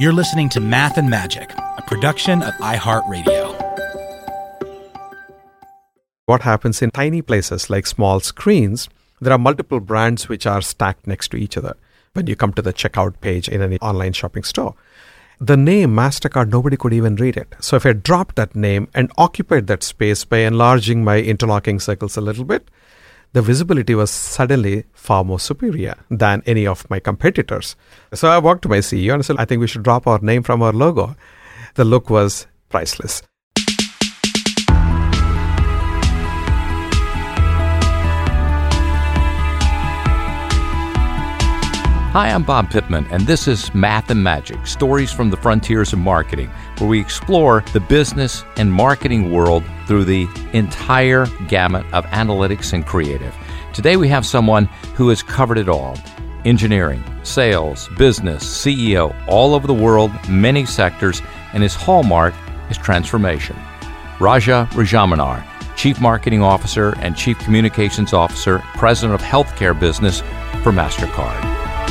You're listening to Math and Magic, a production of iHeartRadio. What happens in tiny places like small screens, there are multiple brands which are stacked next to each other when you come to the checkout page in any online shopping store. The name MasterCard, nobody could even read it. So if I dropped that name and occupied that space by enlarging my interlocking circles a little bit, the visibility was suddenly far more superior than any of my competitors. So I walked to my CEO and said, I think we should drop our name from our logo. The look was priceless. Hi, I'm Bob Pittman, and this is Math and Magic, Stories from the Frontiers of Marketing, where we explore the business and marketing world through the entire gamut of analytics and creative. Today we have someone who has covered it all: engineering, sales, business, CEO, all over the world, many sectors, and his hallmark is transformation. Raja Rajamanar, Chief Marketing Officer and Chief Communications Officer, President of Healthcare Business for MasterCard.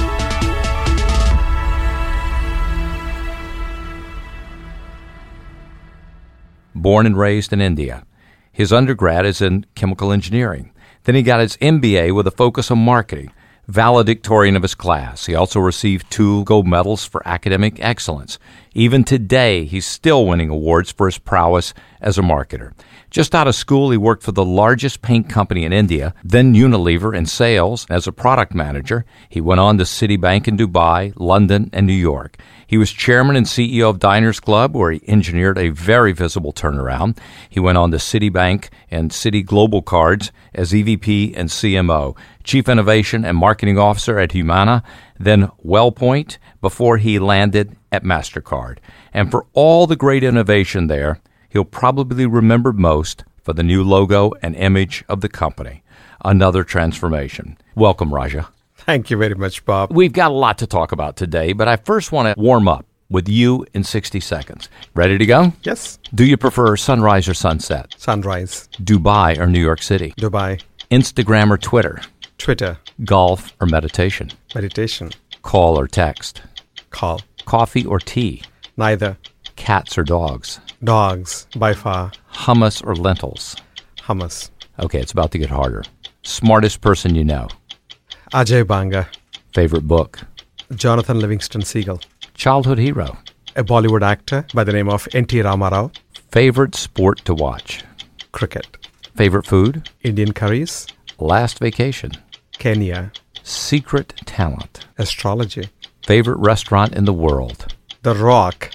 Born and raised in India. His undergrad is in chemical engineering. Then he got his MBA with a focus on marketing, valedictorian of his class. He also received 2 gold medals for academic excellence. Even today, he's still winning awards for his prowess as a marketer. Just out of school, he worked for the largest paint company in India, then Unilever in sales as a product manager. He went on to Citibank in Dubai, London, and New York. He was chairman and CEO of Diners Club, where he engineered a very visible turnaround. He went on to Citibank and Citi Global Cards as EVP and CMO, Chief Innovation and Marketing Officer at Humana, then WellPoint, before he landed at MasterCard. And for all the great innovation there, he'll probably be remembered most for the new logo and image of the company. Another transformation. Welcome, Raja. Thank you very much, Bob. We've got a lot to talk about today, but I first want to warm up with you in 60 seconds. Ready to go? Yes. Do you prefer sunrise or sunset? Sunrise. Dubai or New York City? Dubai. Instagram or Twitter? Twitter. Golf or meditation? Meditation. Call or text? Call. Coffee or tea? Neither. Cats or dogs? Dogs, by far. Hummus or lentils? Hummus. Okay, it's about to get harder. Smartest person you know? Ajay Banga. Favorite book? Jonathan Livingston Seagull. Childhood hero? A Bollywood actor by the name of N.T. Ramarao. Favorite sport to watch? Cricket. Favorite food? Indian curries. Last vacation? Kenya. Secret talent? Astrology. Favorite restaurant in the world? The Rock.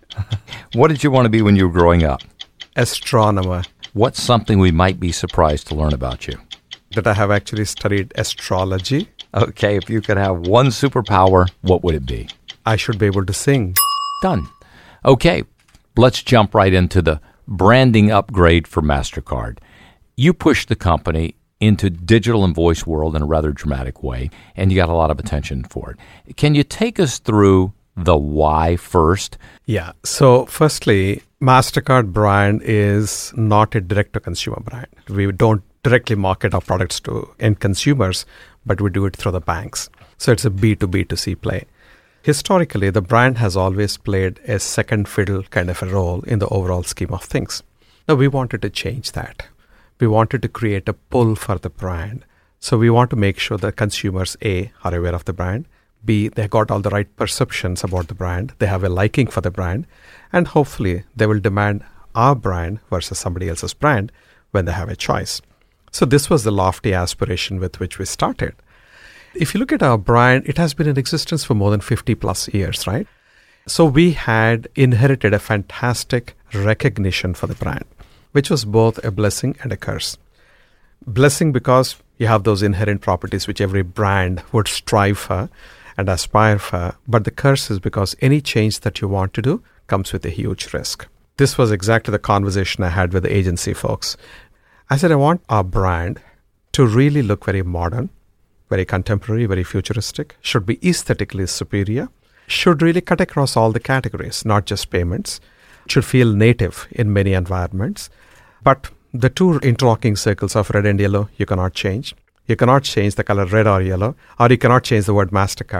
What did you want to be when you were growing up? Astronomer. What's something we might be surprised to learn about you? That I have actually studied astrology. Okay, if you could have one superpower, what would it be? I should be able to sing. Done. Okay, let's jump right into the branding upgrade for MasterCard. You pushed the company into digital and voice world in a rather dramatic way, and you got a lot of attention for it. Can you take us through the why first? Yeah. So firstly, MasterCard brand is not a direct-to-consumer brand. We don't directly market our products to end consumers, but we do it through the banks. So it's a B2B2C play. Historically, the brand has always played a second fiddle kind of a role in the overall scheme of things. Now, we wanted to change that. We wanted to create a pull for the brand. So we want to make sure that consumers, A, are aware of the brand, B, they got all the right perceptions about the brand, they have a liking for the brand, and hopefully they will demand our brand versus somebody else's brand when they have a choice. So this was the lofty aspiration with which we started. If you look at our brand, it has been in existence for more than 50 plus years, right? So we had inherited a fantastic recognition for the brand, which was both a blessing and a curse. Blessing because you have those inherent properties which every brand would strive for and aspire for, but the curse is because any change that you want to do comes with a huge risk. This was exactly the conversation I had with the agency folks. I said, I want our brand to really look very modern, very contemporary, very futuristic, should be aesthetically superior, should really cut across all the categories, not just payments, should feel native in many environments. But the 2 interlocking circles of red and yellow, you cannot change. You cannot change the color red or yellow, or you cannot change the word MasterCard.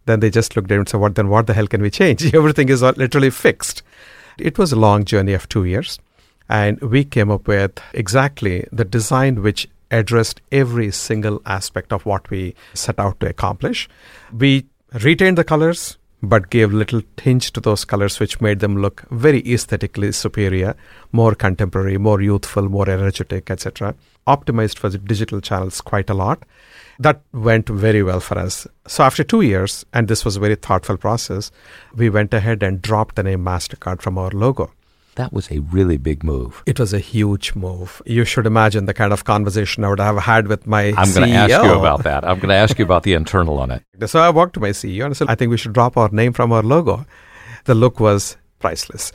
Then they just looked at it and said, what the hell can we change? Everything is literally fixed. It was a long journey of 2 years. And we came up with exactly the design which addressed every single aspect of what we set out to accomplish. We retained the colors, but gave little tinge to those colors which made them look very aesthetically superior, more contemporary, more youthful, more energetic, etc. Optimized for the digital channels quite a lot. That went very well for us. So after 2 years, and this was a very thoughtful process, we went ahead and dropped the name MasterCard from our logo. That was a really big move. It was a huge move. You should imagine the kind of conversation I would have had with my CEO. I'm going to ask you about that. I'm going to ask you about the internal on it. So I walked to my CEO and I said, I think we should drop our name from our logo. The look was priceless.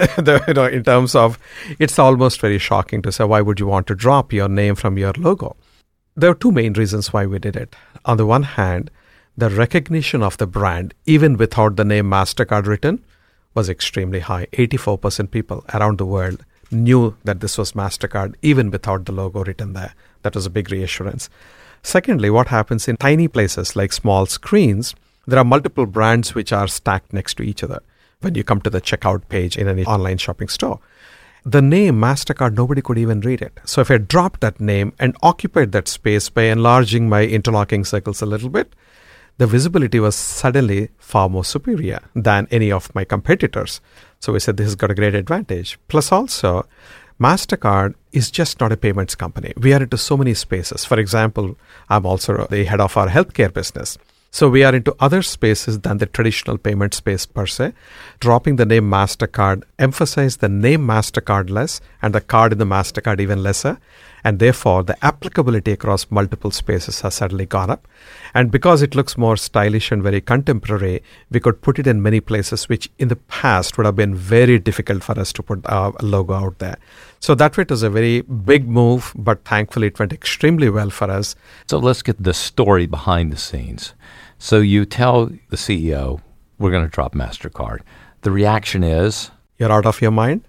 In terms of, it's almost very shocking to say, why would you want to drop your name from your logo? There are two main reasons why we did it. On the one hand, the recognition of the brand, even without the name MasterCard written, was extremely high. 84% people around the world knew that this was MasterCard, even without the logo written there. That was a big reassurance. Secondly, what happens in tiny places like small screens, there are multiple brands which are stacked next to each other when you come to the checkout page in any online shopping store. The name MasterCard, nobody could even read it. So if I dropped that name and occupied that space by enlarging my interlocking circles a little bit, the visibility was suddenly far more superior than any of my competitors. So we said this has got a great advantage. Plus also, MasterCard is just not a payments company. We are into so many spaces. For example, I'm also the head of our healthcare business. So we are into other spaces than the traditional payment space per se. Dropping the name MasterCard emphasized the name MasterCard less and the card in the MasterCard even lesser. And therefore, the applicability across multiple spaces has suddenly gone up. And because it looks more stylish and very contemporary, we could put it in many places, which in the past would have been very difficult for us to put our logo out there. So that way it was a very big move, but thankfully it went extremely well for us. So let's get the story behind the scenes. So you tell the CEO, we're going to drop MasterCard. The reaction is? You're out of your mind?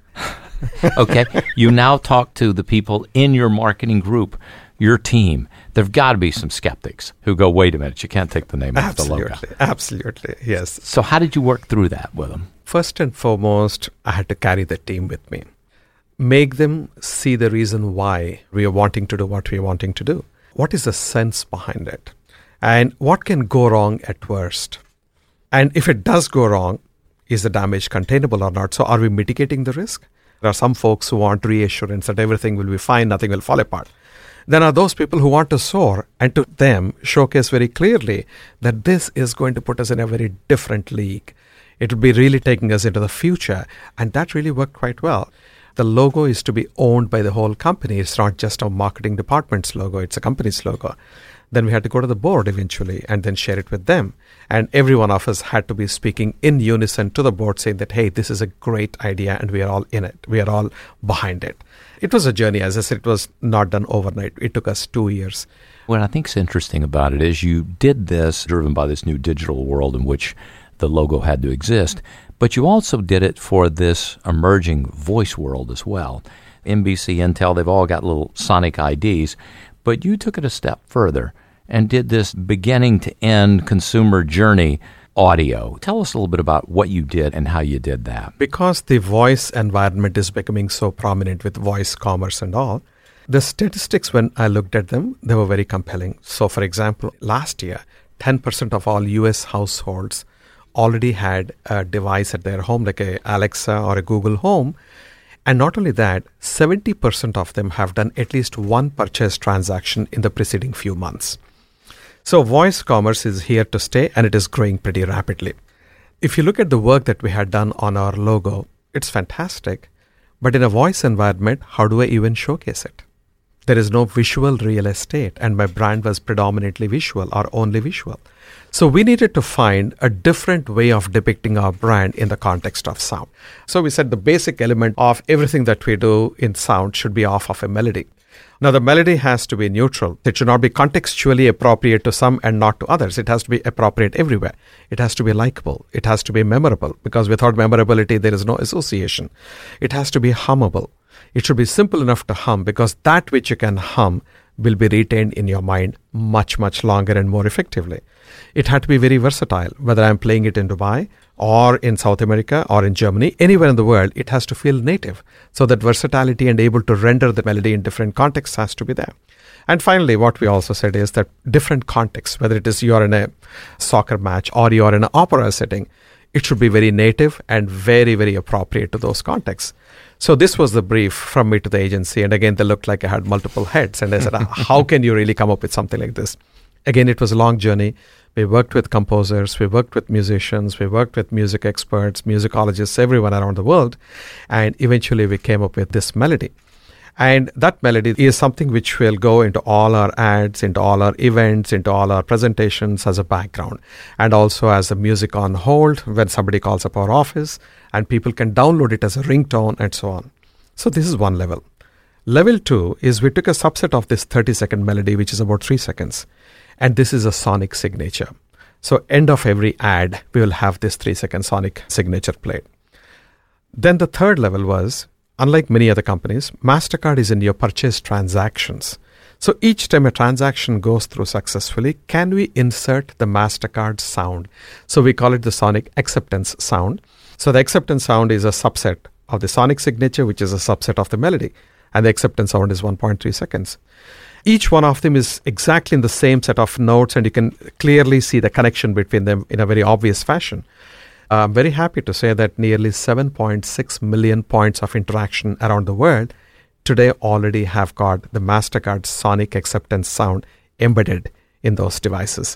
Okay. You now talk to the people in your marketing group, your team. There've got to be some skeptics who go, wait a minute, you can't take the name off the logo. Absolutely, yes. So how did you work through that with them? First and foremost, I had to carry the team with me. Make them see the reason why we are wanting to do what we are wanting to do. What is the sense behind it? And what can go wrong at worst? And if it does go wrong, is the damage containable or not? So are we mitigating the risk? There are some folks who want reassurance that everything will be fine, nothing will fall apart. Then are those people who want to soar and to them showcase very clearly that this is going to put us in a very different league. It will be really taking us into the future. And that really worked quite well. The logo is to be owned by the whole company. It's not just a marketing department's logo, it's a company's logo. Then we had to go to the board eventually and then share it with them. And every one of us had to be speaking in unison to the board saying that, hey, this is a great idea and we are all in it. We are all behind it. It was a journey. As I said, it was not done overnight. It took us 2 years. What I think is interesting about it is you did this driven by this new digital world in which the logo had to exist, but you also did it for this emerging voice world as well. NBC, Intel, they've all got little sonic IDs, but you took it a step further and did this beginning-to-end consumer journey audio. Tell us a little bit about what you did and how you did that. Because the voice environment is becoming so prominent with voice commerce and all, the statistics, when I looked at them, they were very compelling. So, for example, last year, 10% of all U.S. households already had a device at their home, like a Alexa or a Google Home. And not only that, 70% of them have done at least one purchase transaction in the preceding few months. So voice commerce is here to stay and it is growing pretty rapidly. If you look at the work that we had done on our logo, it's fantastic. But in a voice environment, how do I even showcase it? There is no visual real estate, and my brand was predominantly visual or only visual. So we needed to find a different way of depicting our brand in the context of sound. So we said the basic element of everything that we do in sound should be off of a melody. Now, the melody has to be neutral. It should not be contextually appropriate to some and not to others. It has to be appropriate everywhere. It has to be likable. It has to be memorable, because without memorability, there is no association. It has to be hummable. It should be simple enough to hum, because that which you can hum will be retained in your mind much, much longer and more effectively. It had to be very versatile, whether I'm playing it in Dubai or in South America or in Germany, anywhere in the world, it has to feel native. So that versatility and able to render the melody in different contexts has to be there. And finally, what we also said is that different contexts, whether it is you're in a soccer match or you're in an opera setting, it should be very native and very, very appropriate to those contexts. So this was the brief from me to the agency. And again, they looked like I had multiple heads. And I said, how can you really come up with something like this? Again, it was a long journey. We worked with composers, we worked with musicians, we worked with music experts, musicologists, everyone around the world. And eventually we came up with this melody. And that melody is something which will go into all our ads, into all our events, into all our presentations as a background. And also as a music on hold when somebody calls up our office, and people can download it as a ringtone and so on. So this is one level. Level 2 is we took a subset of this 30-second melody, which is about 3 seconds. And this is a sonic signature. So end of every ad, we will have this 3-second sonic signature played. Then the third level was, unlike many other companies, MasterCard is in your purchase transactions. So each time a transaction goes through successfully, can we insert the MasterCard sound? So we call it the sonic acceptance sound. So the acceptance sound is a subset of the sonic signature, which is a subset of the melody. And the acceptance sound is 1.3 seconds. Each one of them is exactly in the same set of notes, and you can clearly see the connection between them in a very obvious fashion. I'm very happy to say that nearly 7.6 million points of interaction around the world today already have got the MasterCard sonic acceptance sound embedded in those devices.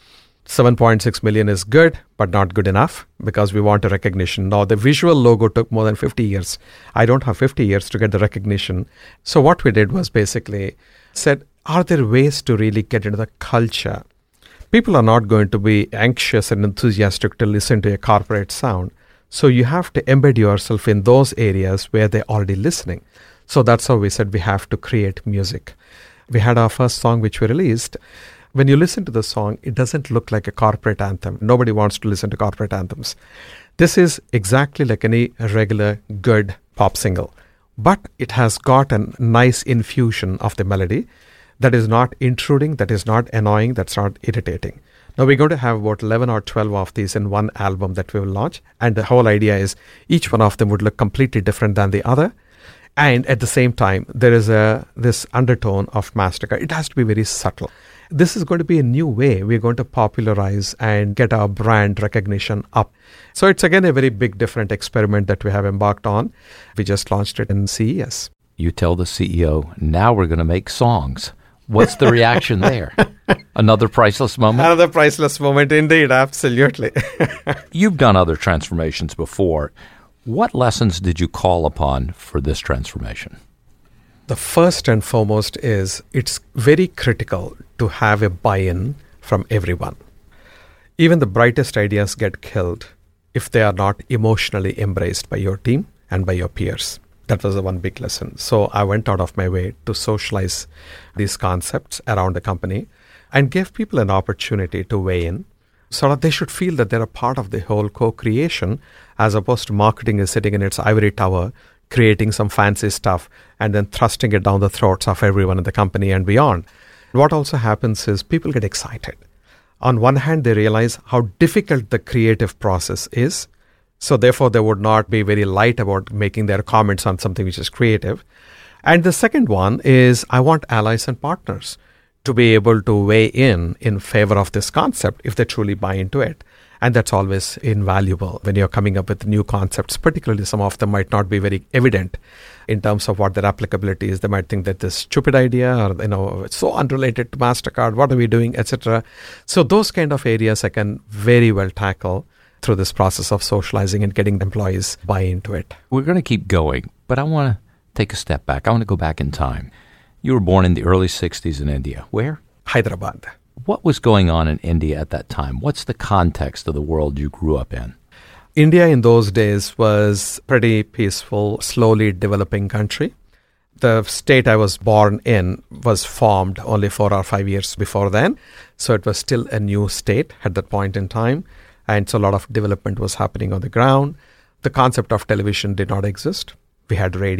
7.6 million is good, but not good enough because we want a recognition. Now, the visual logo took more than 50 years. I don't have 50 years to get the recognition. So what we did was basically said, are there ways to really get into the culture? People are not going to be anxious and enthusiastic to listen to a corporate sound. So you have to embed yourself in those areas where they're already listening. So that's how we said we have to create music. We had our first song which we released. When you listen to the song, it doesn't look like a corporate anthem. Nobody wants to listen to corporate anthems. This is exactly like any regular good pop single. But it has got a nice infusion of the melody that is not intruding, that is not annoying, that's not irritating. Now we're going to have about 11 or 12 of these in one album that we will launch. And the whole idea is each one of them would look completely different than the other. And at the same time, there is this undertone of MasterCard. It has to be very subtle. This is going to be a new way we're going to popularize and get our brand recognition up. So it's again a very big different experiment that we have embarked on. We just launched it in CES. You tell the CEO, now we're going to make songs. What's the reaction there? Another priceless moment? Another priceless moment indeed, absolutely. You've done other transformations before. What lessons did you call upon for this transformation? The first and foremost is it's very critical to have a buy-in from everyone. Even the brightest ideas get killed if they are not emotionally embraced by your team and by your peers. That was the one big lesson. So I went out of my way to socialize these concepts around the company and give people an opportunity to weigh in so that they should feel that they're a part of the whole co-creation, as opposed to marketing is sitting in its ivory tower, creating some fancy stuff and then thrusting it down the throats of everyone in the company and beyond. What also happens is people get excited. On one hand, they realize how difficult the creative process is. So therefore, they would not be very light about making their comments on something which is creative. And the second one is I want allies and partners to be able to weigh in favor of this concept if they truly buy into it. And that's always invaluable when you're coming up with new concepts, particularly some of them might not be very evident in terms of what their applicability is. They might think that this stupid idea or, it's so unrelated to MasterCard, what are we doing, etc. So those kind of areas I can very well tackle through this process of socializing and getting employees buy into it. We're going to keep going, but I want to take a step back. I want to go back in time. You were born in the early 60s in India. Where? Hyderabad. What was going on in India at that time? What's the context of the world you grew up in? India in those days was pretty peaceful, slowly developing country. The state I was born in was formed only 4 or 5 years before then. So it was still a new state at that point in time. And so a lot of development was happening on the ground. The concept of television did not exist. We had radio.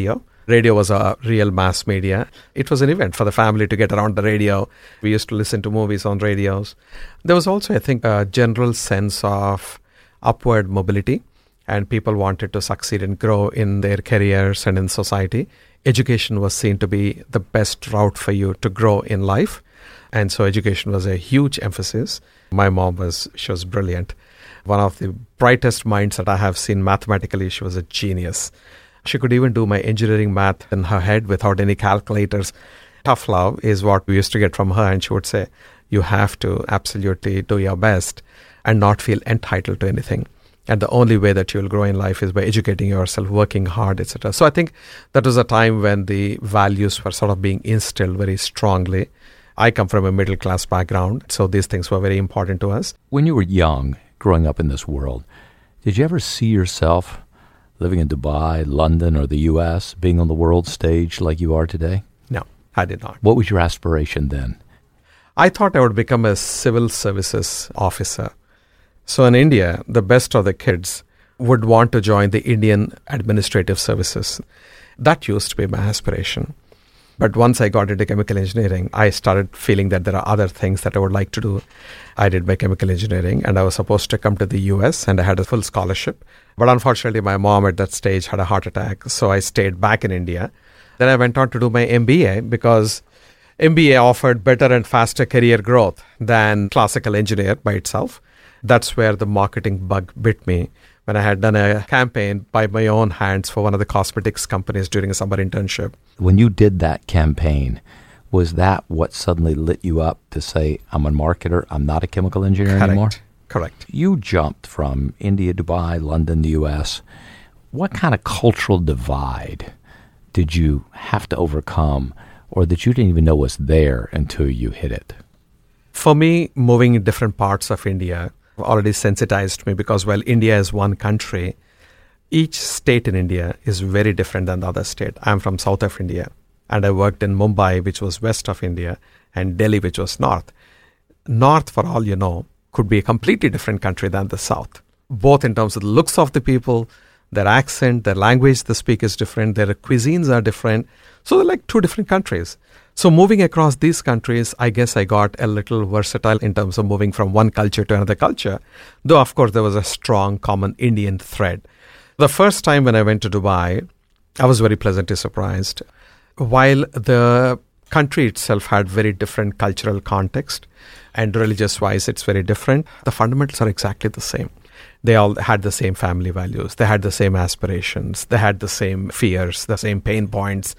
Radio was a real mass media. It was an event for the family to get around the radio. We used to listen to movies on radios. There was also, I think, a general sense of upward mobility, and people wanted to succeed and grow in their careers and in society. Education was seen to be the best route for you to grow in life. And so education was a huge emphasis. My mom she was brilliant. One of the brightest minds that I have seen mathematically. She was a genius. She could even do my engineering math in her head without any calculators. Tough love is what we used to get from her. And she would say, you have to absolutely do your best and not feel entitled to anything. And the only way that you will grow in life is by educating yourself, working hard, etc. So I think that was a time when the values were sort of being instilled very strongly. I come from a middle class background, so these things were very important to us. When you were young, growing up in this world, did you ever see yourself living in Dubai, London, or the U.S., being on the world stage like you are today? No, I did not. What was your aspiration then? I thought I would become a civil services officer. So in India, the best of the kids would want to join the Indian Administrative Services. That used to be my aspiration. But once I got into chemical engineering, I started feeling that there are other things that I would like to do. I did my chemical engineering, and I was supposed to come to the US, and I had a full scholarship. But unfortunately, my mom at that stage had a heart attack, so I stayed back in India. Then I went on to do my MBA because MBA offered better and faster career growth than classical engineer by itself. That's where the marketing bug bit me. When I had done a campaign by my own hands for one of the cosmetics companies during a summer internship. When you did that campaign, was that what suddenly lit you up to say, I'm a marketer, I'm not a chemical engineer anymore? Correct. You jumped from India, Dubai, London, the U.S. What kind of cultural divide did you have to overcome, or that you didn't even know was there until you hit it? For me, moving in different parts of India already sensitized me, because while India is one country, each state in India is very different than the other state. I'm from south of India, and I worked in Mumbai, which was west of India, and Delhi, which was north. North, for all you know, could be a completely different country than the south, both in terms of the looks of the people, their accent, their language they speak is different, their cuisines are different. So they're like two different countries. So moving across these countries, I guess I got a little versatile in terms of moving from one culture to another culture, though of course there was a strong common Indian thread. The first time when I went to Dubai, I was very pleasantly surprised. While the country itself had very different cultural context, and religious-wise it's very different, the fundamentals are exactly the same. They all had the same family values. They had the same aspirations. They had the same fears, the same pain points.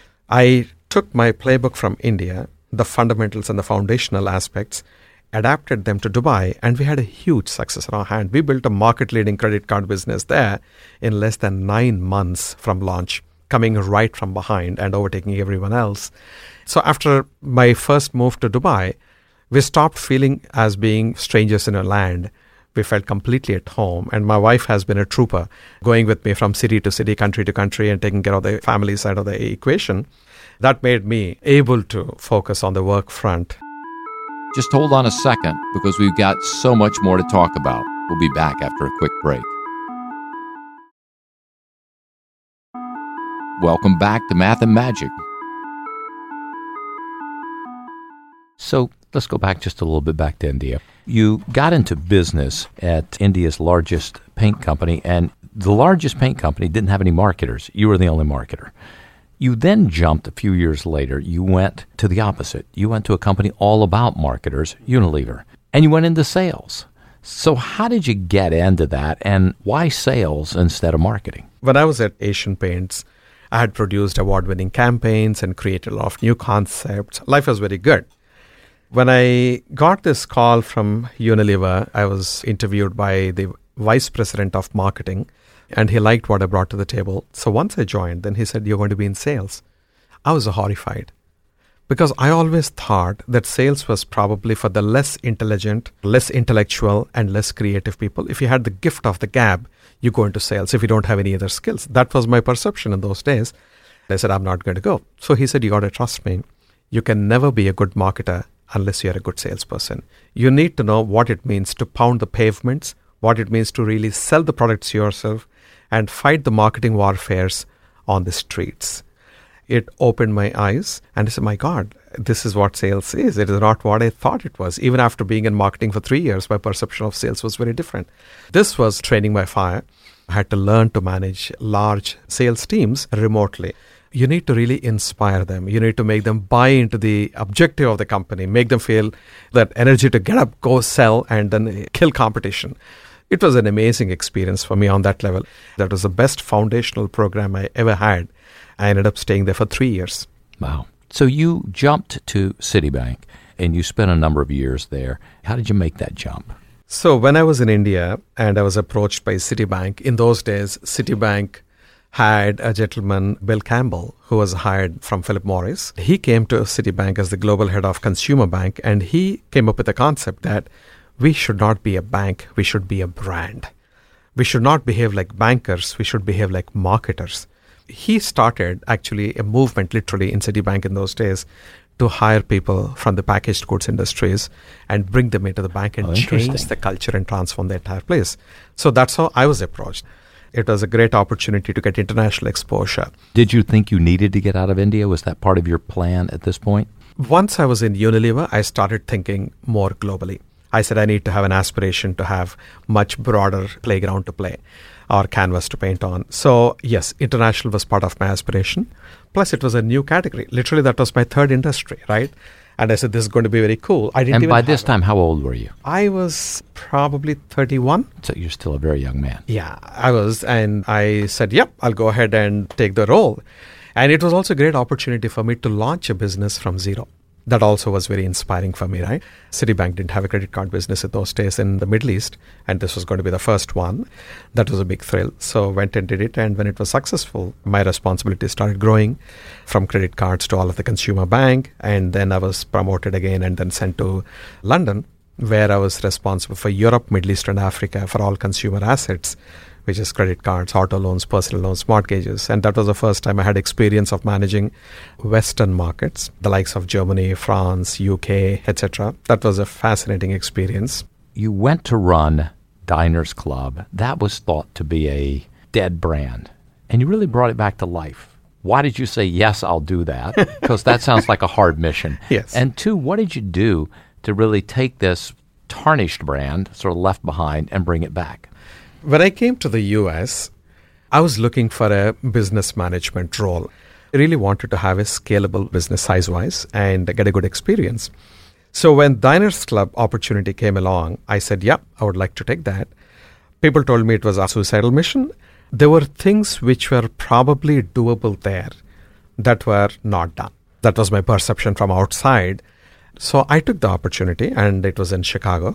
I took my playbook from India, the fundamentals and the foundational aspects, adapted them to Dubai, and we had a huge success on our hand. We built a market-leading credit card business there in less than 9 months from launch, coming right from behind and overtaking everyone else. So after my first move to Dubai, we stopped feeling as being strangers in a land. We felt completely at home, and my wife has been a trooper, going with me from city to city, country to country, and taking care of the family side of the equation. That made me able to focus on the work front. Just hold on a second, because we've got so much more to talk about. We'll be back after a quick break. Welcome back to Math and Magic. So let's go back just a little bit back to India. You got into business at India's largest paint company, and the largest paint company didn't have any marketers. You were the only marketer. You then jumped a few years later. You went to the opposite. You went to a company all about marketers, Unilever, and you went into sales. So how did you get into that, and why sales instead of marketing? When I was at Asian Paints, I had produced award-winning campaigns and created a lot of new concepts. Life was very good. When I got this call from Unilever, I was interviewed by the vice president of marketing, and he liked what I brought to the table. So once I joined, then he said, you're going to be in sales. I was horrified, because I always thought that sales was probably for the less intelligent, less intellectual, and less creative people. If you had the gift of the gab, you go into sales if you don't have any other skills. That was my perception in those days. I said, I'm not going to go. So he said, you got to trust me. You can never be a good marketer unless you're a good salesperson. You need to know what it means to pound the pavements, what it means to really sell the products yourself, and fight the marketing warfares on the streets. It opened my eyes and I said, my God, this is what sales is. It is not what I thought it was. Even after being in marketing for 3 years, my perception of sales was very different. This was training by fire. I had to learn to manage large sales teams remotely. You need to really inspire them. You need to make them buy into the objective of the company, make them feel that energy to get up, go sell, and then kill competition. It was an amazing experience for me on that level. That was the best foundational program I ever had. I ended up staying there for 3 years. Wow. So you jumped to Citibank and you spent a number of years there. How did you make that jump? So when I was in India and I was approached by Citibank, in those days, Citibank had a gentleman, Bill Campbell, who was hired from Philip Morris. He came to Citibank as the global head of consumer bank, and he came up with the concept that we should not be a bank, we should be a brand. We should not behave like bankers, we should behave like marketers. He started actually a movement literally in Citibank in those days to hire people from the packaged goods industries and bring them into the bank and change the culture and transform the entire place. So that's how I was approached. It was a great opportunity to get international exposure. Did you think you needed to get out of India? Was that part of your plan at this point? Once I was in Unilever, I started thinking more globally. I said I need to have an aspiration to have much broader playground to play or canvas to paint on. So yes, international was part of my aspiration. Plus it was a new category. Literally that was my third industry, right? And I said, this is going to be very cool. And by this time, how old were you? I was probably 31. So you're still a very young man. Yeah, I was. And I said, yep, I'll go ahead and take the role. And it was also a great opportunity for me to launch a business from zero. That also was very inspiring for me, right? Citibank didn't have a credit card business in those days in the Middle East, and this was going to be the first one. That was a big thrill. So went and did it, and when it was successful, my responsibility started growing from credit cards to all of the consumer bank, and then I was promoted again and then sent to London, where I was responsible for Europe, Middle East, and Africa for all consumer assets, which is credit cards, auto loans, personal loans, mortgages. And that was the first time I had experience of managing Western markets, the likes of Germany, France, UK, etc. That was a fascinating experience. You went to run Diners Club. That was thought to be a dead brand, and you really brought it back to life. Why did you say, yes, I'll do that? Because that sounds like a hard mission. Yes. And two, what did you do to really take this tarnished brand, sort of left behind, and bring it back? When I came to the US, I was looking for a business management role. I really wanted to have a scalable business size-wise and get a good experience. So when Diners Club opportunity came along, I said, yeah, I would like to take that. People told me it was a suicidal mission. There were things which were probably doable there that were not done. That was my perception from outside. So I took the opportunity, and it was in Chicago.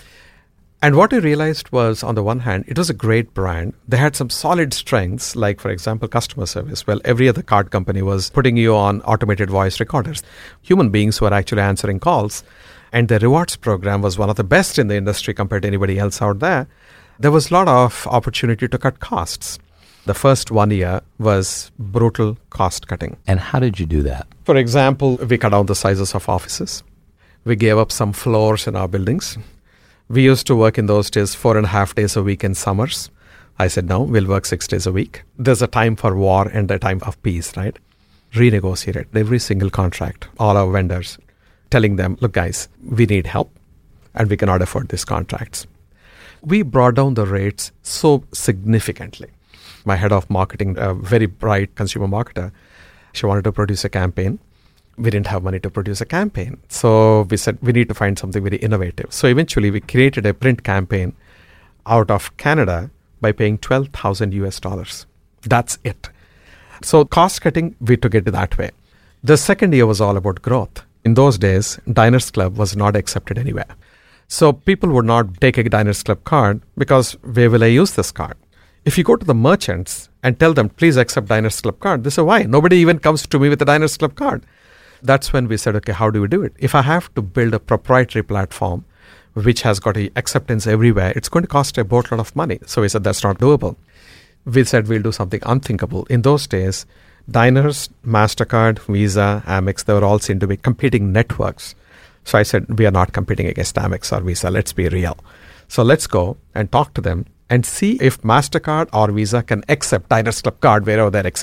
And what I realized was, on the one hand, it was a great brand. They had some solid strengths, like, for example, customer service. Well, every other card company was putting you on automated voice recorders. Human beings were actually answering calls. And the rewards program was one of the best in the industry compared to anybody else out there. There was a lot of opportunity to cut costs. The first 1 year was brutal cost cutting. And how did you do that? For example, we cut down the sizes of offices. We gave up some floors in our buildings. We used to work in those days 4.5 days a week in summers. I said, no, we'll work 6 days a week. There's a time for war and a time of peace, right? Renegotiated every single contract, all our vendors, telling them, look, guys, we need help and we cannot afford these contracts. We brought down the rates so significantly. My head of marketing, a very bright consumer marketer, she wanted to produce a campaign. We didn't have money to produce a campaign. So we said, we need to find something very innovative. So eventually we created a print campaign out of Canada by paying $12,000 US. That's it. So cost cutting, we took it that way. The second year was all about growth. In those days, Diners Club was not accepted anywhere. So people would not take a Diners Club card because where will I use this card? If you go to the merchants and tell them, please accept Diners Club card, they say, why? Nobody even comes to me with a Diners Club card. That's when we said, okay, how do we do it? If I have to build a proprietary platform which has got acceptance everywhere, it's going to cost a boatload of money. So we said, that's not doable. We said, we'll do something unthinkable. In those days, Diners, MasterCard, Visa, Amex, they were all seen to be competing networks. So I said, we are not competing against Amex or Visa. Let's be real. So let's go and talk to them and see if MasterCard or Visa can accept Diners Club card wherever they're accepted.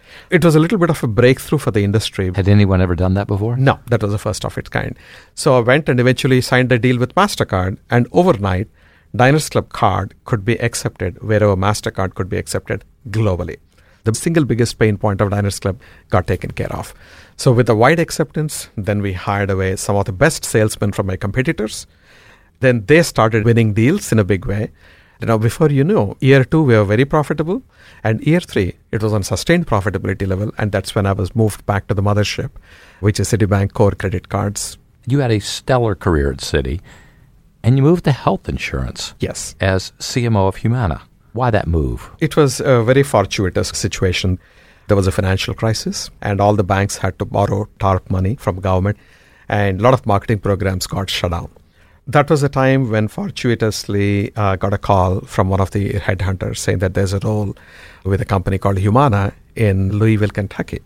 It was a little bit of a breakthrough for the industry. Had anyone ever done that before? No, that was the first of its kind. So I went and eventually signed a deal with MasterCard, and overnight, Diners Club card could be accepted wherever MasterCard could be accepted globally. The single biggest pain point of Diners Club got taken care of. So with the wide acceptance, then we hired away some of the best salesmen from my competitors. Then they started winning deals in a big way. Before you know, year 2, we were very profitable. And year 3, it was on sustained profitability level. And that's when I was moved back to the mothership, which is Citibank Core Credit Cards. You had a stellar career at Citi, and you moved to health insurance. Yes. As CMO of Humana. Why that move? It was a very fortuitous situation. There was a financial crisis, and all the banks had to borrow TARP money from government, and a lot of marketing programs got shut down. That was a time when fortuitously got a call from one of the headhunters saying that there's a role with a company called Humana in Louisville, Kentucky,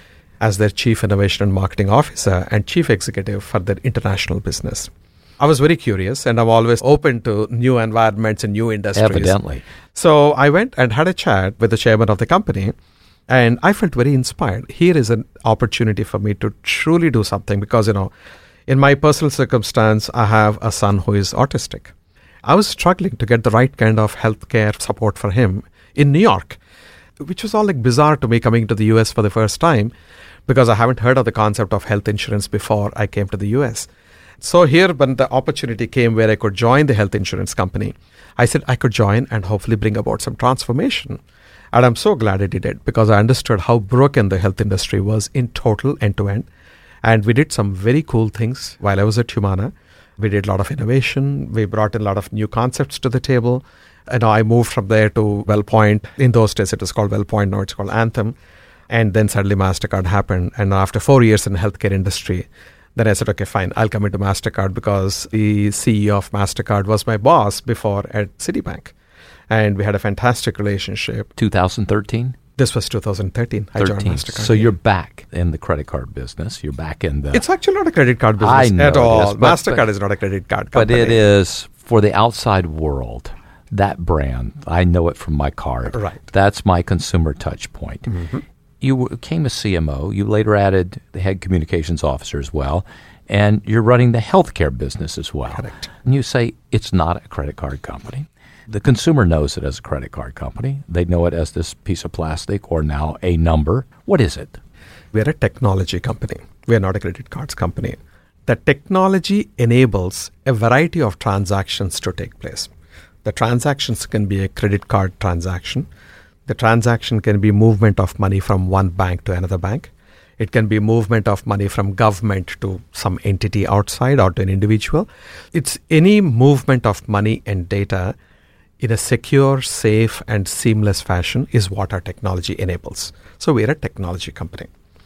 as their Chief Innovation and Marketing Officer and Chief Executive for their international business. I was very curious, and I'm always open to new environments and new industries. Evidently. So I went and had a chat with the chairman of the company, and I felt very inspired. Here is an opportunity for me to truly do something because, in my personal circumstance, I have a son who is autistic. I was struggling to get the right kind of healthcare support for him in New York, which was all bizarre to me coming to the US for the first time because I haven't heard of the concept of health insurance before I came to the US. So here, when the opportunity came where I could join the health insurance company, I said I could join and hopefully bring about some transformation. And I'm so glad I did it because I understood how broken the health industry was in total end-to-end. And we did some very cool things while I was at Humana. We did a lot of innovation. We brought in a lot of new concepts to the table. I moved from there to WellPoint. In those days, it was called WellPoint. Now it's called Anthem. And then suddenly MasterCard happened. And after 4 years in the healthcare industry, then I said, okay, fine, I'll come into MasterCard because the CEO of MasterCard was my boss before at Citibank. And we had a fantastic relationship. 2013? This was 2013. I joined MasterCard. So you're back in the credit card business. You're back in the... It's actually not a credit card business at all. MasterCard is not a credit card company. But it is for the outside world. That brand, I know it from my card. Right. That's my consumer touch point. Mm-hmm. You became a CMO. You later added the head communications officer as well. And you're running the healthcare business as well. Correct. And you say it's not a credit card company. The consumer knows it as a credit card company. They know it as this piece of plastic or now a number. What is it? We are a technology company. We are not a credit cards company. The technology enables a variety of transactions to take place. The transactions can be a credit card transaction. The transaction can be movement of money from one bank to another bank. It can be movement of money from government to some entity outside or to an individual. It's any movement of money and data in a secure, safe, and seamless fashion is what our technology enables. So we're a technology company.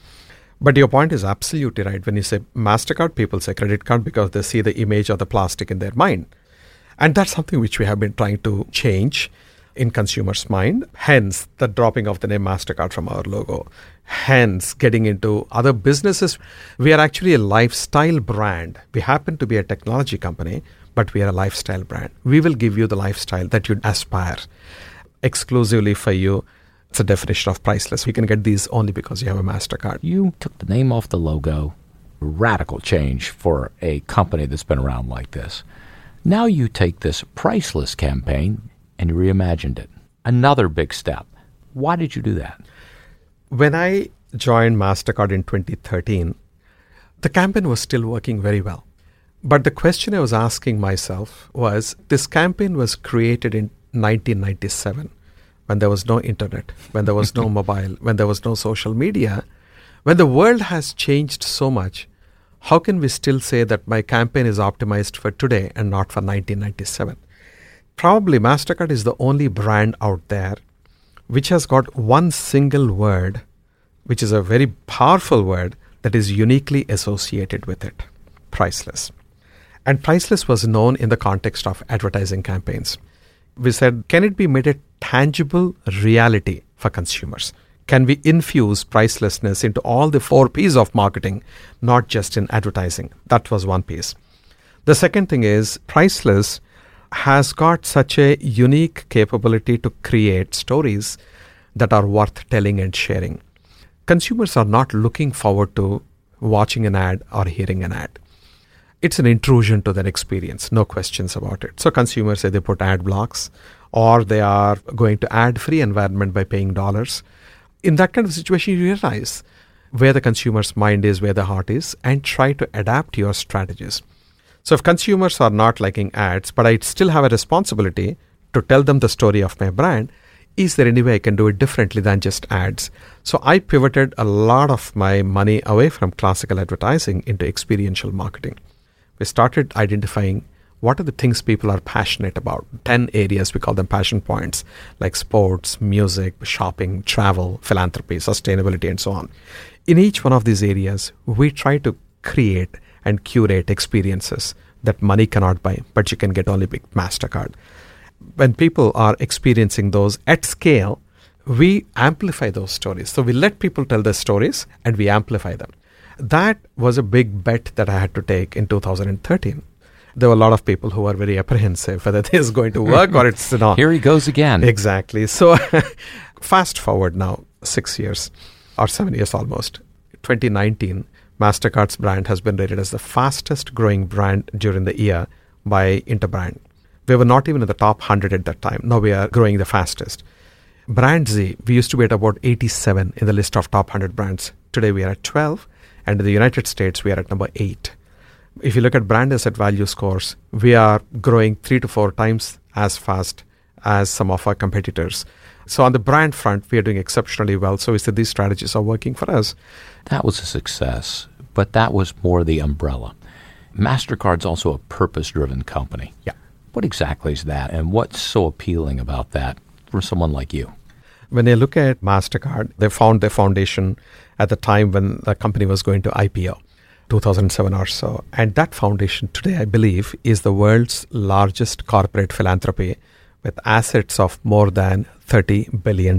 But your point is absolutely right. When you say MasterCard, people say credit card because they see the image of the plastic in their mind. And that's something which we have been trying to change in consumers' mind. Hence, the dropping of the name MasterCard from our logo. Hence, getting into other businesses. We are actually a lifestyle brand. We happen to be a technology company, but we are a lifestyle brand. We will give you the lifestyle that you'd aspire exclusively for you. It's a definition of priceless. You can get these only because you have a MasterCard. You took the name off the logo. Radical change for a company that's been around like this. Now you take this priceless campaign and you reimagined it. Another big step. Why did you do that? When I joined MasterCard in 2013, the campaign was still working very well. But the question I was asking myself was, this campaign was created in 1997, when there was no internet, when there was no mobile, when there was no social media, when the world has changed so much. How can we still say that my campaign is optimized for today and not for 1997? Probably MasterCard is the only brand out there which has got one single word, which is a very powerful word that is uniquely associated with it: priceless. And priceless was known in the context of advertising campaigns. We said, can it be made a tangible reality for consumers? Can we infuse pricelessness into all the 4 P's of marketing, not just in advertising? That was one piece. The second thing is, priceless has got such a unique capability to create stories that are worth telling and sharing. consumers are not looking forward to watching an ad or hearing an ad. It's an intrusion to their experience, no questions about it. So consumers either put ad blocks or they are going to ad-free environment by paying dollars. In that kind of situation, you realize where the consumer's mind is, where the heart is, and try to adapt your strategies. So if consumers are not liking ads, but I still have a responsibility to tell them the story of my brand, is there any way I can do it differently than just ads? So I pivoted a lot of my money away from classical advertising into experiential marketing. We started identifying what are the things people are passionate about. 10 areas, we call them passion points, like sports, music, shopping, travel, philanthropy, sustainability, and so on. In each one of these areas, we try to create and curate experiences that money cannot buy, but you can get only with MasterCard. When people are experiencing those at scale, we amplify those stories. So we let people tell their stories and we amplify them. That was a big bet that I had to take in 2013. There were a lot of people who were very apprehensive whether this is going to work or it's not. Here he goes again. Exactly. So fast forward now 6 years or 7 years almost. 2019, MasterCard's brand has been rated as the fastest growing brand during the year by Interbrand. We were not even in the top 100 at that time. Now we are growing the fastest. BrandZ, we used to be at about 87 in the list of top 100 brands. Today we are at 12. And in the United States, we are at number 8. If you look at brand asset value scores, we are growing 3 to 4 times as fast as some of our competitors. So on the brand front, we are doing exceptionally well. So we said these strategies are working for us. That was a success, but that was more the umbrella. MasterCard's also a purpose-driven company. Yeah. What exactly is that, and what's so appealing about that for someone like you? When they look at MasterCard, they found their foundation at the time when the company was going to IPO, 2007 or so. And that foundation today, I believe, is the world's largest corporate philanthropy with assets of more than $30 billion.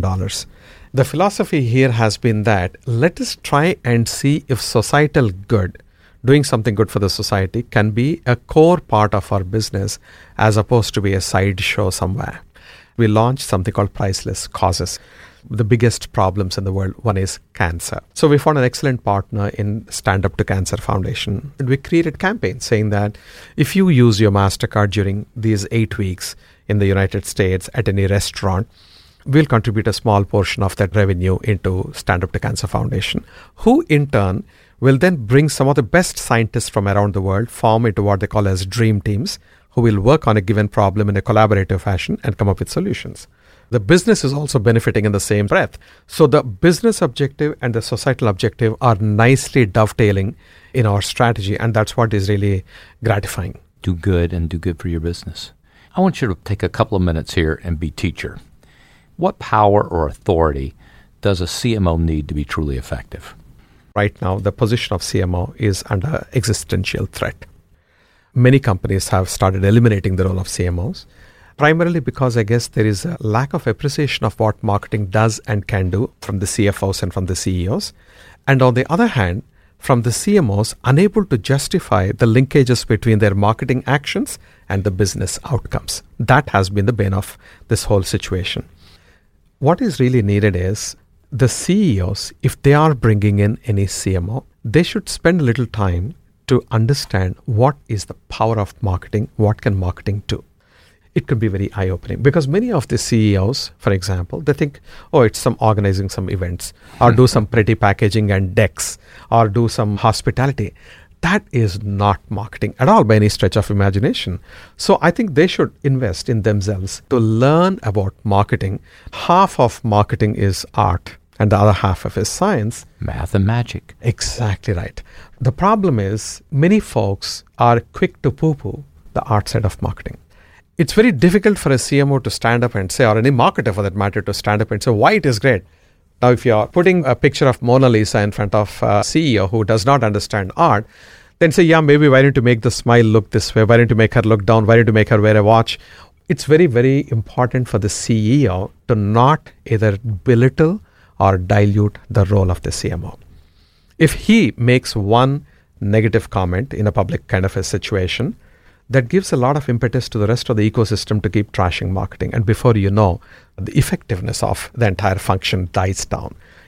The philosophy here has been that let us try and see if societal good, doing something good for the society, can be a core part of our business as opposed to be a sideshow somewhere. We launched something called Priceless Causes. The biggest problems in the world, one is cancer. So we found an excellent partner in Stand Up to Cancer Foundation. And we created campaigns saying that if you use your MasterCard during these 8 weeks in the United States at any restaurant, we'll contribute a small portion of that revenue into Stand Up to Cancer Foundation, who in turn will then bring some of the best scientists from around the world, form into what they call as dream teams, who will work on a given problem in a collaborative fashion and come up with solutions. The business is also benefiting in the same breath. So the business objective and the societal objective are nicely dovetailing in our strategy, and that's what is really gratifying. Do good and do good for your business. I want you to take a couple of minutes here and be teacher. What power or authority does a CMO need to be truly effective? Right now, the position of CMO is under existential threat. Many companies have started eliminating the role of CMOs, primarily because I guess there is a lack of appreciation of what marketing does and can do from the CFOs and from the CEOs. And on the other hand, from the CMOs, unable to justify the linkages between their marketing actions and the business outcomes. That has been the bane of this whole situation. What is really needed is the CEOs, if they are bringing in any CMO, they should spend a little time to understand what is the power of marketing, what can marketing do. It could be very eye-opening because many of the CEOs, for example, they think, oh, it's some organizing some events or do some pretty packaging and decks or do some hospitality. That is not marketing at all by any stretch of imagination. So I think they should invest in themselves to learn about marketing. Half of marketing is art and the other half of it is science. Math and magic. Exactly right. The problem is many folks are quick to poo-poo the art side of marketing. It's very difficult for a CMO to stand up and say, or any marketer for that matter, to stand up and say why it is great. Now, if you're putting a picture of Mona Lisa in front of a CEO who does not understand art, then say, yeah, maybe why don't you make the smile look this way? Why don't you make her look down? Why don't you make her wear a watch? It's very, very important for the CEO to not either belittle or dilute the role of the CMO. If he makes one negative comment in a public kind of a situation, that gives a lot of impetus to the rest of the ecosystem to keep trashing marketing. And before you know, the effectiveness of the entire function dies down.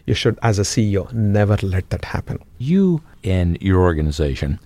You should, as a CEO, never let that happen. You and your organization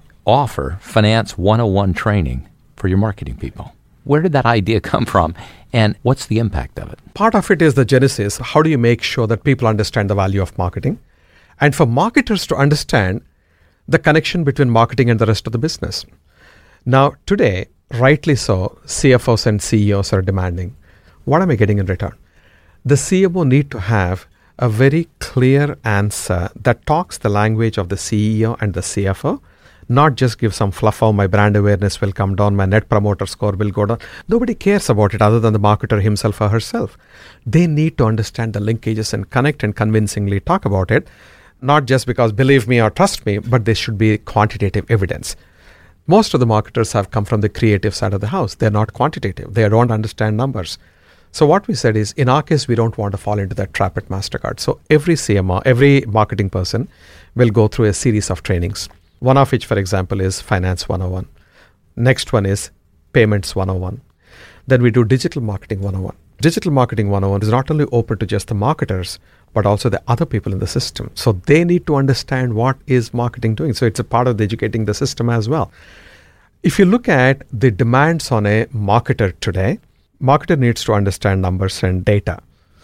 offer Finance 101 training for your marketing people. Where did that idea come from, and what's the impact of it? Part of it is the genesis. How do you make sure that people understand the value of marketing? And for marketers to understand the connection between marketing and the rest of the business. Now, today, rightly so, CFOs and CEOs are demanding, what am I getting in return? The CMO need to have a very clear answer that talks the language of the CEO and the CFO, not just give some fluff, oh, my brand awareness will come down, my net promoter score will go down. Nobody cares about it other than the marketer himself or herself. They need to understand the linkages and connect and convincingly talk about it, not just because believe me or trust me, but there should be quantitative evidence. Most of the marketers have come from the creative side of the house. They're not quantitative. They don't understand numbers. So what we said is, in our case, we don't want to fall into that trap at MasterCard. So every CMO, every marketing person will go through a series of trainings. One of which, for example, is Finance 101. Next one is Payments 101. Then we do Digital Marketing 101. Digital Marketing 101 is not only open to just the marketers, but also the other people in the system. So they need to understand what is marketing doing. So it's a part of educating the system as well. If you look at the demands on a marketer today, marketer needs to understand numbers and data.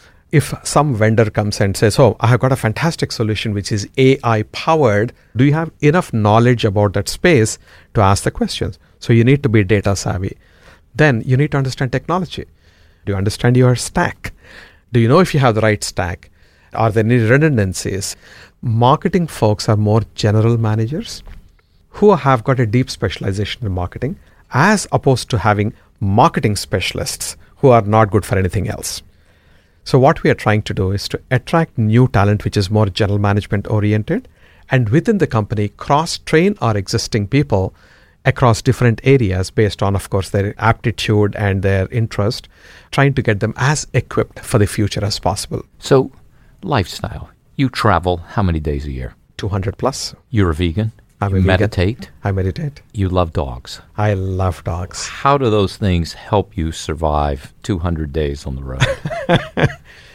If some vendor comes and says, oh, I have got a fantastic solution which is AI powered, do you have enough knowledge about that space to ask the questions? So you need to be data savvy. Then you need to understand technology. Do you understand your stack? Do you know if you have the right stack? Are there any redundancies? Marketing folks are more general managers who have got a deep specialization in marketing, as opposed to having marketing specialists who are not good for anything else. So what we are trying to do is to attract new talent which is more general management oriented, and within the company cross-train our existing people across different areas based on, of course, their aptitude and their interest, trying to get them as equipped for the future as possible. So, lifestyle. You travel how many days a year? 200 plus. You're a vegan? I'm you a vegan. meditate? I meditate. You love dogs? I love dogs. How do those things help you survive 200 days on the road?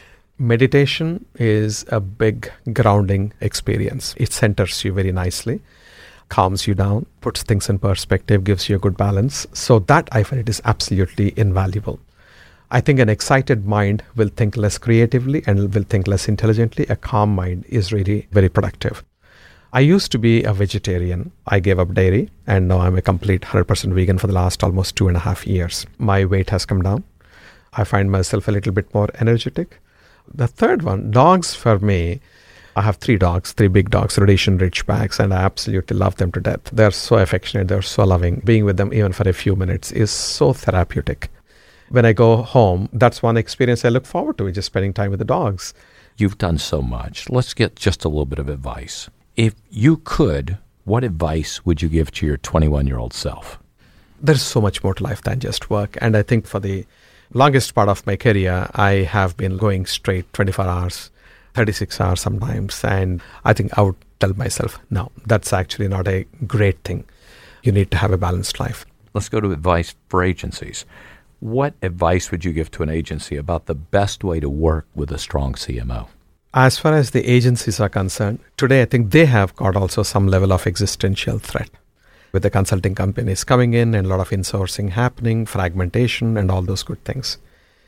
Meditation is a big grounding experience. It centers you very nicely, calms you down, puts things in perspective, gives you a good balance. So that, I find, it is absolutely invaluable. I think an excited mind will think less creatively and will think less intelligently. A calm mind is really very productive. I used to be a vegetarian. I gave up dairy, and now I'm a complete 100% vegan for the last almost 2.5 years. My weight has come down. I find myself a little bit more energetic. The third one, dogs for me, I have 3 dogs, 3 big dogs, Rhodesian Ridgebacks, and I absolutely love them to death. They're so affectionate, they're so loving. Being with them even for a few minutes is so therapeutic. When I go home, that's one experience I look forward to, just spending time with the dogs. You've done so much. Let's get just a little bit of advice. If you could, what advice would you give to your 21-year-old self? There's so much more to life than just work. And I think for the longest part of my career, I have been going straight 24 hours, 36 hours sometimes. And I think I would tell myself, no, that's actually not a great thing. You need to have a balanced life. Let's go to advice for agencies. What advice would you give to an agency about the best way to work with a strong CMO? As far as the agencies are concerned, today I think they have got also some level of existential threat. With the consulting companies coming in and a lot of insourcing happening, fragmentation and all those good things.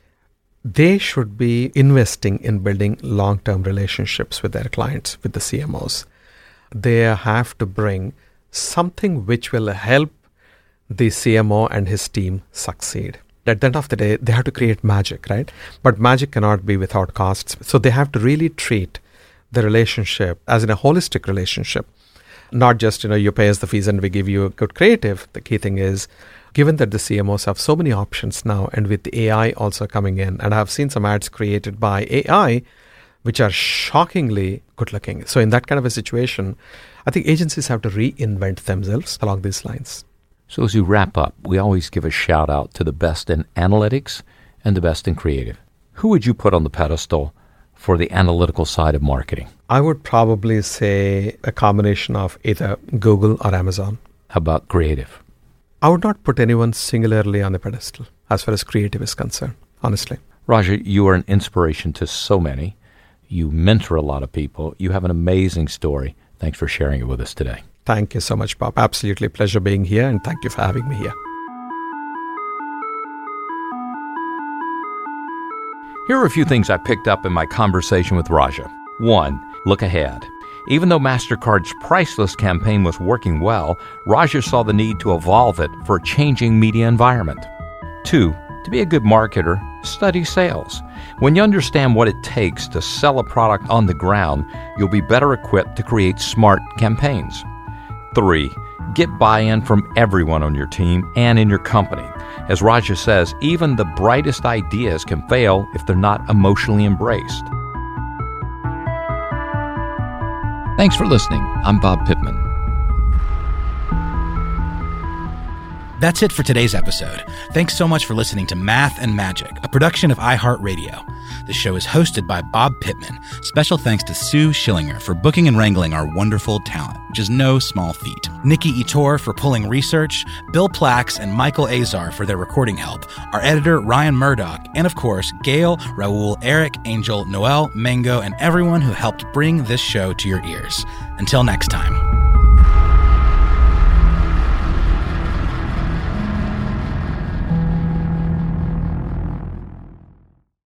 They should be investing in building long-term relationships with their clients, with the CMOs. They have to bring something which will help the CMO and his team succeed. At the end of the day, they have to create magic, right? But magic cannot be without costs. So they have to really treat the relationship as in a holistic relationship. Not just, you pay us the fees and we give you a good creative. The key thing is, given that the CMOs have so many options now, and with the AI also coming in, and I've seen some ads created by AI, which are shockingly good looking. So in that kind of a situation, I think agencies have to reinvent themselves along these lines. So as we wrap up, we always give a shout out to the best in analytics and the best in creative. Who would you put on the pedestal for the analytical side of marketing? I would probably say a combination of either Google or Amazon. How about creative? I would not put anyone singularly on the pedestal as far as creative is concerned, honestly. Raja, you are an inspiration to so many. You mentor a lot of people. You have an amazing story. Thanks for sharing it with us today. Thank you so much, Bob. Absolutely a pleasure being here, and thank you for having me here. Here are a few things I picked up in my conversation with Raja. 1. Look ahead. Even though MasterCard's Priceless campaign was working well, Raja saw the need to evolve it for a changing media environment. 2. To be a good marketer, study sales. When you understand what it takes to sell a product on the ground, you'll be better equipped to create smart campaigns. 3. Get buy-in from everyone on your team and in your company. As Raja says, even the brightest ideas can fail if they're not emotionally embraced. Thanks for listening. I'm Bob Pittman. That's it for today's episode. Thanks so much for listening to Math and Magic, a production of iHeartRadio. The show is hosted by Bob Pittman. Special thanks to Sue Schillinger for booking and wrangling our wonderful talent, which is no small feat. Nikki Ettore for pulling research, Bill Plax and Michael Azar for their recording help, our editor Ryan Murdoch, and of course, Gail, Raul, Eric, Angel, Noel, Mango, and everyone who helped bring this show to your ears. Until next time.